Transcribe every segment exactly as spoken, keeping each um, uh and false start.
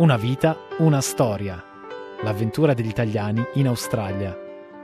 Una vita, una storia. L'avventura degli italiani in Australia.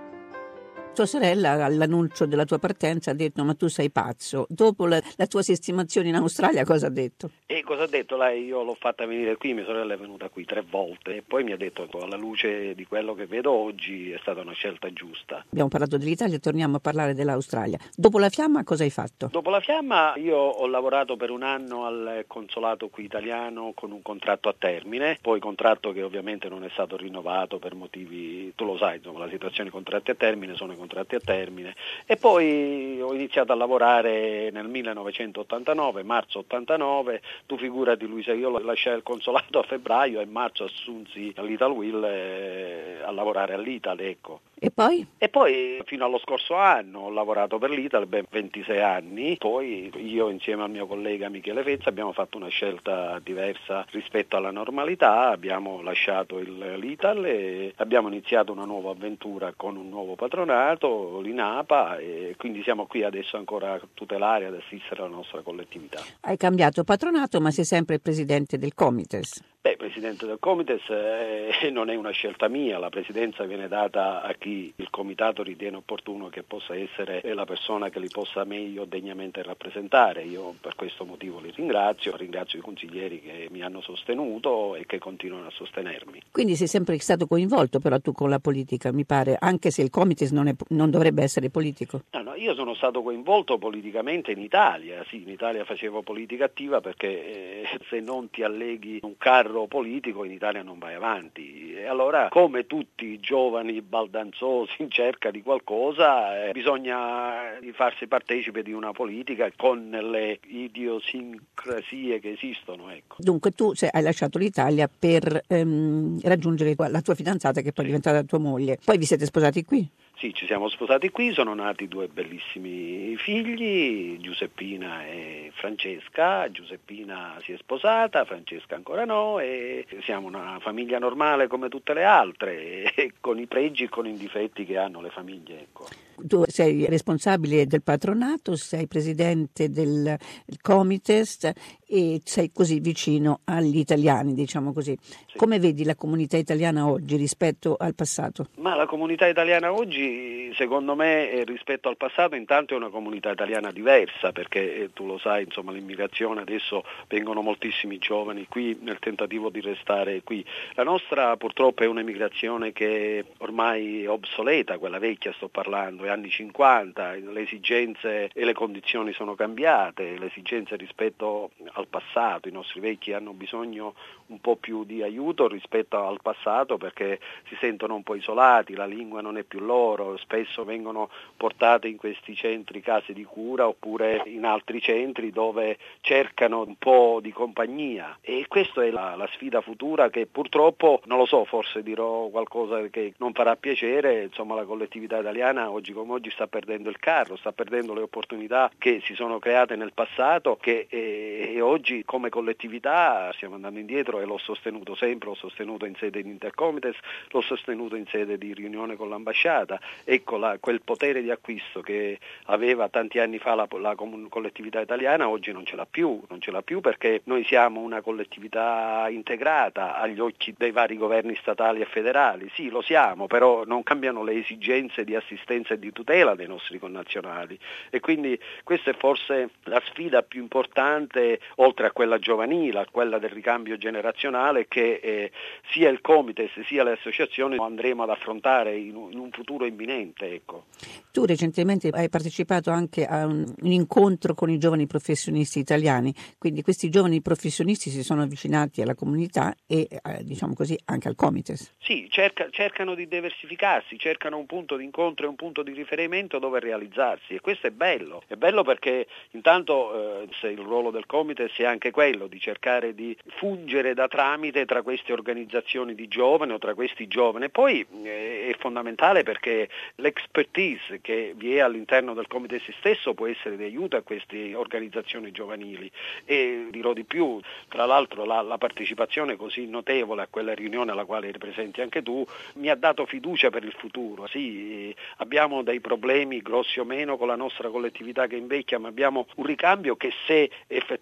Tua sorella all'annuncio della tua partenza ha detto: ma tu sei pazzo. Dopo la, la tua sistemazione in Australia cosa ha detto? E cosa ha detto lei? Io l'ho fatta venire qui, mia sorella è venuta qui tre volte e poi mi ha detto: alla luce di quello che vedo oggi è stata una scelta giusta. Abbiamo parlato dell'Italia, torniamo a parlare dell'Australia. Dopo la fiamma cosa hai fatto? Dopo la fiamma io ho lavorato per un anno al consolato qui italiano con un contratto a termine, poi contratto che ovviamente non è stato rinnovato per motivi, tu lo sai, insomma, la situazione dei contratti a termine sono i contratti a termine, e poi ho iniziato a lavorare nel millenovecentottantanove, marzo ottantanove. Tu figurati, Luisa, io lasciai il consolato a febbraio e in marzo assunsi all'Italwill eh, a lavorare all'Ital, ecco. E poi? E poi fino allo scorso anno ho lavorato per l'Ital, ben ventisei anni, poi io insieme al mio collega Michele Fezza abbiamo fatto una scelta diversa rispetto alla normalità, abbiamo lasciato il, l'Ital e abbiamo iniziato una nuova avventura con un nuovo patronato, l'INAPA, e quindi siamo qui adesso ancora a tutelare e ad assistere la nostra collettività. Hai cambiato patronato, ma sei sempre il presidente del Comites. Beh, presidente del Comites eh, non è una scelta mia, la presidenza viene data a chi il comitato ritiene opportuno che possa essere la persona che li possa meglio degnamente rappresentare. Io per questo motivo li ringrazio, ringrazio i consiglieri che mi hanno sostenuto e che continuano a sostenermi. Quindi sei sempre stato coinvolto però tu con la politica, mi pare, anche se il Comites non, è, non dovrebbe essere politico. No, no, io sono stato coinvolto politicamente in Italia, sì, in Italia facevo politica attiva perché eh, se non ti alleghi un carro politico in Italia non vai avanti, e allora come tutti i giovani baldanzosi in cerca di qualcosa eh, bisogna farsi partecipe di una politica con le idiosincrasie che esistono, ecco. Dunque tu sei, hai lasciato l'Italia per ehm, raggiungere la tua fidanzata che poi è diventata tua moglie, poi vi siete sposati qui? Sì, ci siamo sposati qui, sono nati due bellissimi figli, Giuseppina e Francesca. Giuseppina si è sposata, Francesca ancora no, e siamo una famiglia normale come tutte le altre, e con i pregi e con i difetti che hanno le famiglie, ecco. Tu sei responsabile del patronato, sei presidente del Comites e sei così vicino agli italiani, diciamo così. Sì. Come vedi la comunità italiana oggi rispetto al passato? Ma la comunità italiana oggi, secondo me, rispetto al passato, intanto è una comunità italiana diversa, perché eh, tu lo sai, insomma, l'immigrazione adesso vengono moltissimi giovani qui nel tentativo di restare qui. La nostra purtroppo è un'emigrazione che ormai è obsoleta, quella vecchia sto parlando, anni cinquanta, le esigenze e le condizioni sono cambiate, le esigenze rispetto al passato, i nostri vecchi hanno bisogno un po' più di aiuto rispetto al passato perché si sentono un po' isolati, la lingua non è più loro, spesso vengono portate in questi centri case di cura oppure in altri centri dove cercano un po' di compagnia, e questa è la, la sfida futura che purtroppo, non lo so, forse dirò qualcosa che non farà piacere, insomma la collettività italiana oggi come oggi sta perdendo il carro, sta perdendo le opportunità che si sono create nel passato, che eh, e oggi come collettività stiamo andando indietro, e l'ho sostenuto sempre, l'ho sostenuto in sede di Intercomites, l'ho sostenuto in sede di riunione con l'ambasciata. Ecco, la, quel potere di acquisto che aveva tanti anni fa la, la collettività italiana oggi non ce l'ha più, non ce l'ha più perché noi siamo una collettività integrata agli occhi dei vari governi statali e federali, sì lo siamo, però non cambiano le esigenze di assistenza e di tutela dei nostri connazionali, e quindi questa è forse la sfida più importante, oltre a quella giovanile, a quella del ricambio generazionale, che eh, sia il Comites sia le associazioni andremo ad affrontare in un, in un futuro imminente, ecco. Tu recentemente hai partecipato anche a un, un incontro con i giovani professionisti italiani, quindi questi giovani professionisti si sono avvicinati alla comunità e eh, diciamo così anche al Comites. Sì, cerca, cercano di diversificarsi, cercano un punto di incontro e un punto di riferimento dove realizzarsi, e questo è bello, è bello perché intanto eh, se il ruolo del Comites è anche quello di cercare di fungere da tramite tra queste organizzazioni di giovani o tra questi giovani, e poi eh, è fondamentale perché l'expertise che vi è all'interno del Comites stesso può essere di aiuto a queste organizzazioni giovanili, e dirò di più, tra l'altro la, la partecipazione così notevole a quella riunione alla quale eri presente anche tu mi ha dato fiducia per il futuro. Sì, abbiamo dei problemi grossi o meno con la nostra collettività che invecchia, ma abbiamo un ricambio che se effettivamente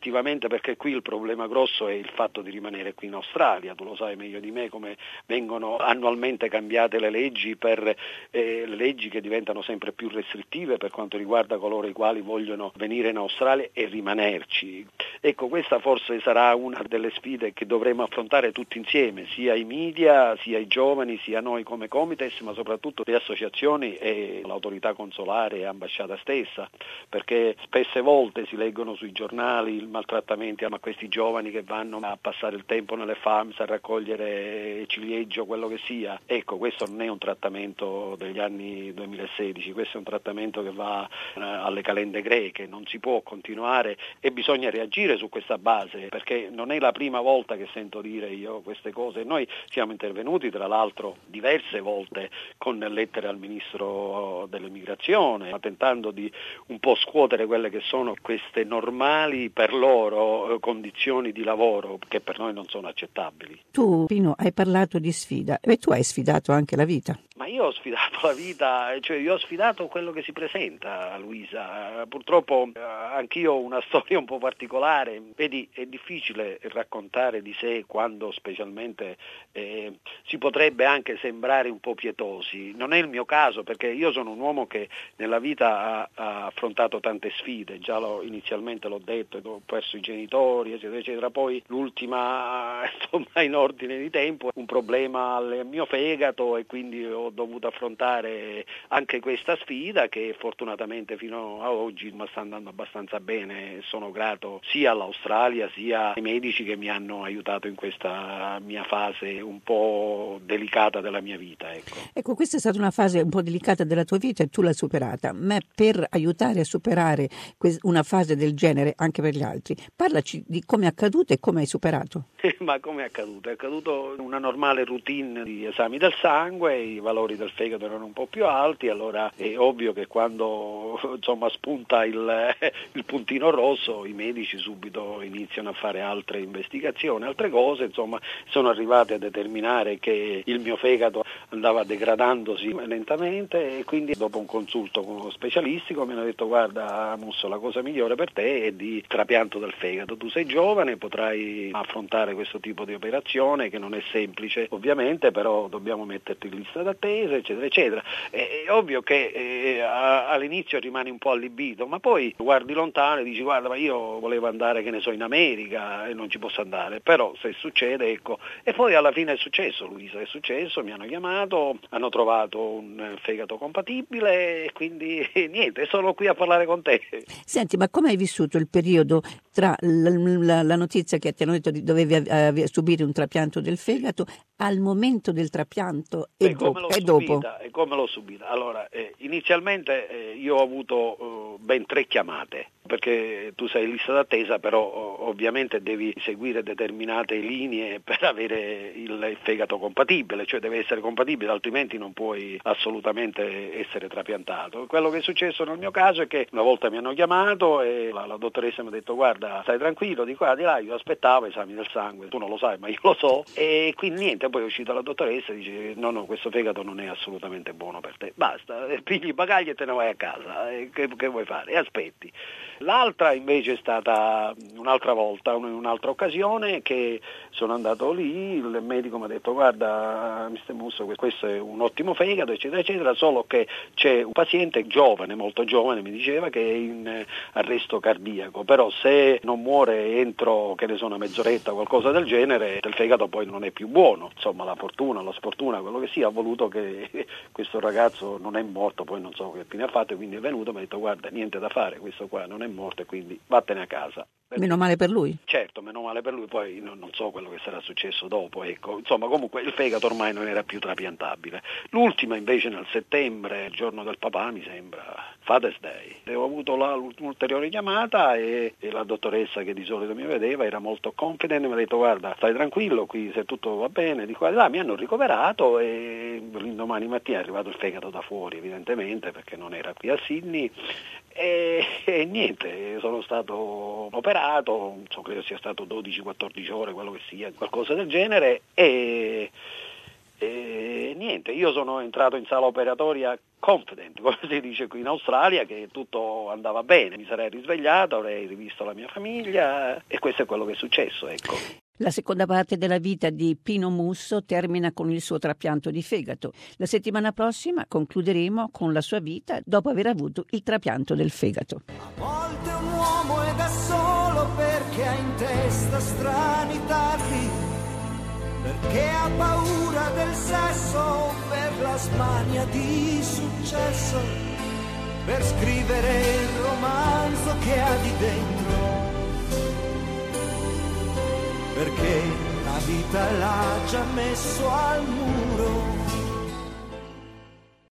effettivamente, perché qui il problema grosso è il fatto di rimanere qui in Australia. Tu lo sai meglio di me come vengono annualmente cambiate le leggi per eh, le leggi che diventano sempre più restrittive per quanto riguarda coloro i quali vogliono venire in Australia e rimanerci. Ecco, questa forse sarà una delle sfide che dovremo affrontare tutti insieme, sia i media, sia i giovani, sia noi come Comites, ma soprattutto le associazioni e l'autorità consolare e ambasciata stessa, perché spesse volte si leggono sui giornali il maltrattamenti a questi giovani che vanno a passare il tempo nelle farms, a raccogliere ciliegio, quello che sia. Ecco, questo non è un trattamento degli anni duemilasedici, questo è un trattamento che va eh, alle calende greche, non si può continuare e bisogna reagire su questa base, perché non è la prima volta che sento dire io queste cose. Noi siamo intervenuti tra l'altro diverse volte con lettere al Ministro dell'Immigrazione, tentando di un po' scuotere quelle che sono queste normali per loro condizioni di lavoro che per noi non sono accettabili. Tu, Pino, hai parlato di sfida e tu hai sfidato anche la vita. Ma io ho sfidato la vita, cioè io ho sfidato quello che si presenta, Luisa. Purtroppo eh, anch'io ho una storia un po' particolare. Vedi, è difficile raccontare di sé quando specialmente eh, si potrebbe anche sembrare un po' pietosi. Non è il mio caso, perché io sono un uomo che nella vita ha, ha affrontato tante sfide. Già l'ho, inizialmente l'ho detto, ho perso i genitori, eccetera, eccetera. Poi l'ultima, insomma, in ordine di tempo, un problema al mio fegato e quindi ho ho dovuto affrontare anche questa sfida che fortunatamente fino a oggi mi sta andando abbastanza bene. Sono grato sia all'Australia sia ai medici che mi hanno aiutato in questa mia fase un po' delicata della mia vita. Ecco, ecco questa è stata una fase un po' delicata della tua vita e tu l'hai superata, ma per aiutare a superare una fase del genere anche per gli altri, parlaci di come è accaduto e come hai superato. Ma come è accaduto? È accaduto una normale routine di esami del sangue, i valori del fegato erano un po' più alti, allora è ovvio che quando insomma spunta il, il puntino rosso i medici subito iniziano a fare altre investigazioni, altre cose, insomma sono arrivati a determinare che il mio fegato andava degradandosi lentamente e quindi dopo un consulto con uno specialistico mi hanno detto: guarda Musso, la cosa migliore per te è di trapianto del fegato, tu sei giovane, potrai affrontare questo tipo di operazione che non è semplice ovviamente, però dobbiamo metterti in lista d'attesa, eccetera eccetera. È, è ovvio che eh, all'inizio rimani un po' allibito, ma poi guardi lontano e dici: guarda, ma io volevo andare, che ne so, in America e non ci posso andare, però se succede, ecco. E poi alla fine è successo, Luisa, è successo, mi hanno chiamato, hanno trovato un fegato compatibile e quindi niente, sono qui a parlare con te. Senti, ma come hai vissuto il periodo tra la, la, la notizia che ti hanno detto di dovevi eh, subire un trapianto del fegato al momento del trapianto e, Beh, dopo, come l'ho e subita, dopo? E come l'ho subita? Allora, eh, inizialmente eh, io ho avuto eh, ben tre chiamate, perché tu sei in lista d'attesa, però oh, ovviamente devi seguire determinate linee per avere il fegato compatibile, cioè deve essere compatibile, altrimenti non puoi assolutamente essere trapiantato. Quello che è successo nel mio caso è che una volta mi hanno chiamato e la, la dottoressa mi ha detto: guarda, stai tranquillo, di qua di là, io aspettavo esami del sangue, tu non lo sai ma io lo so, e quindi niente. Poi è uscita la dottoressa e dice: no no, questo fegato non è assolutamente buono per te, basta, pigli i bagagli e te ne vai a casa, e che, che vuoi fare? E aspetti. L'altra invece è stata un'altra volta, in un'altra occasione, che sono andato lì, il medico mi ha detto: guarda mister Musso, questo è un ottimo fegato, eccetera eccetera, solo che c'è un paziente giovane, molto giovane, mi diceva, che è in arresto cardiaco, però se non muore entro, che ne so, una mezz'oretta o qualcosa del genere, il fegato poi non è più buono. Insomma, la fortuna, la sfortuna, quello che sia, ha voluto che questo ragazzo non è morto, poi non so che fine ha fatto, quindi è venuto e mi ha detto: guarda, niente da fare, questo qua non è morto e quindi vattene a casa. Meno male per lui. Certo, meno male per lui, poi non, non so quello che sarà successo dopo, ecco. Insomma, comunque il fegato ormai non era più trapiantabile. L'ultima invece nel settembre, il giorno del papà, mi sembra, Father's Day. E ho avuto la, l'ulteriore chiamata e, e la dottoressa, che di solito mi vedeva, era molto confident e mi ha detto: guarda, stai tranquillo, qui se tutto va bene, di qua e di là. Mi hanno ricoverato e l'indomani mattina è arrivato il fegato da fuori, evidentemente, perché non era qui a Sydney. E, e niente, sono stato operato, so, credo sia stato dodici quattordici ore, quello che sia, qualcosa del genere, e, e niente, io sono entrato in sala operatoria confident, come si dice qui in Australia, che tutto andava bene, mi sarei risvegliato, avrei rivisto la mia famiglia e questo è quello che è successo, ecco. La seconda parte della vita di Pino Musso termina con il suo trapianto di fegato. La settimana prossima concluderemo con la sua vita dopo aver avuto il trapianto del fegato. A volte un uomo è da solo perché ha in testa strani tarli, perché ha paura del sesso, per la smania di successo, per scrivere il romanzo che ha di dentro, perché la vita l'ha già messo al muro.